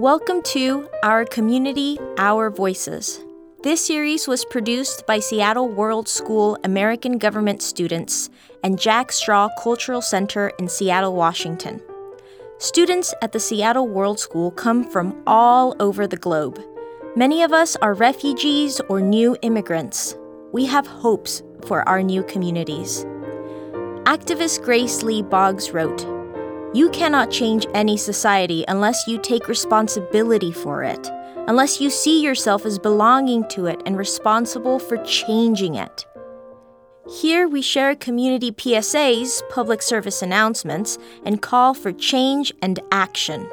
Welcome to Our Community, Our Voices. This series was produced by Seattle World School American Government students and Jack Straw Cultural Center in Seattle, Washington. Students at the Seattle World School come from all over the globe. Many of us are refugees or new immigrants. We have hopes for our new communities. Activist Grace Lee Boggs wrote, "You cannot change any society unless you take responsibility for it, unless you see yourself as belonging to it and responsible for changing it." Here we share community PSAs, public service announcements, and call for change and action.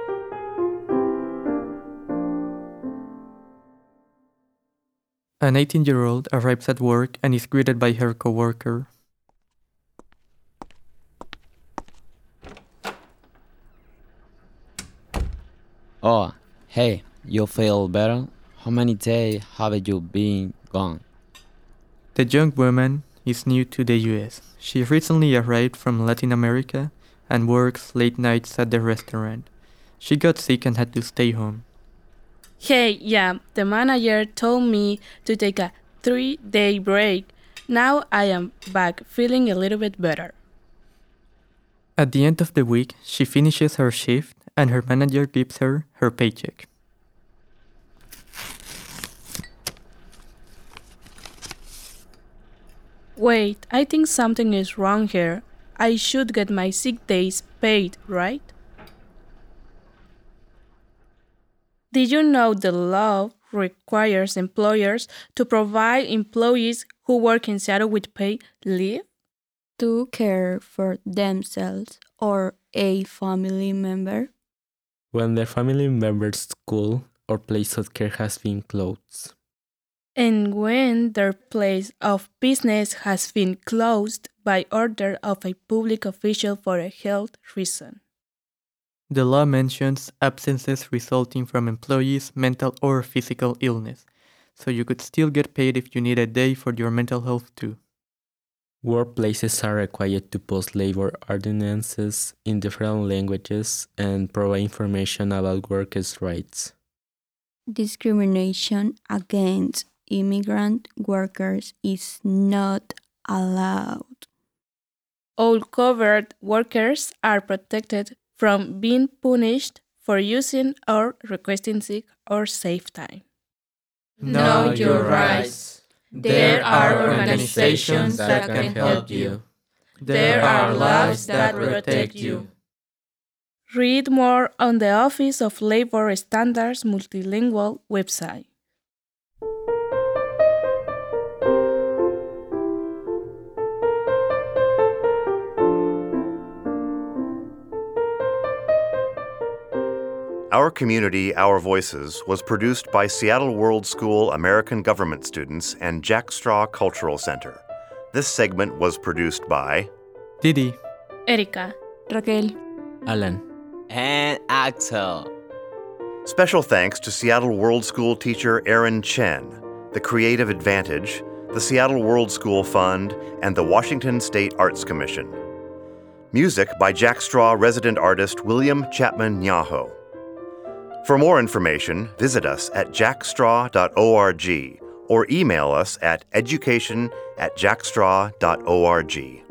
An 18-year-old arrives at work and is greeted by her coworker. Oh, hey, you feel better? How many days have you been gone? The young woman is new to the US. She recently arrived from Latin America and works late nights at the restaurant. She got sick and had to stay home. Hey, yeah, the manager told me to take a 3-day break. Now I am back feeling a little bit better. At the end of the week, she finishes her shift and her manager gives her her paycheck. Wait, I think something is wrong here. I should get my sick days paid, right? Did you know the law requires employers to provide employees who work in Seattle with paid leave? To care for themselves or a family member? When their family member's school or place of care has been closed. And when their place of business has been closed by order of a public official for a health reason. The law mentions absences resulting from employees' mental or physical illness, so you could still get paid if you need a day for your mental health too. Workplaces are required to post labor ordinances in different languages and provide information about workers' rights. Discrimination against immigrant workers is not allowed. All covered workers are protected from being punished for using or requesting sick or safe time. Know your rights. There are organizations that can help you. There are laws that protect you. Read more on the Office of Labor Standards Multilingual website. Our Community, Our Voices was produced by Seattle World School American Government students and Jack Straw Cultural Center. This segment was produced by Didi, Erika, Raquel, Alan, And Axel. Special thanks to Seattle World School teacher Aaron Chen, the Creative Advantage, the Seattle World School Fund, and the Washington State Arts Commission. Music by Jack Straw resident artist William Chapman Nyaho. For more information, visit us at jackstraw.org or email us at education@jackstraw.org.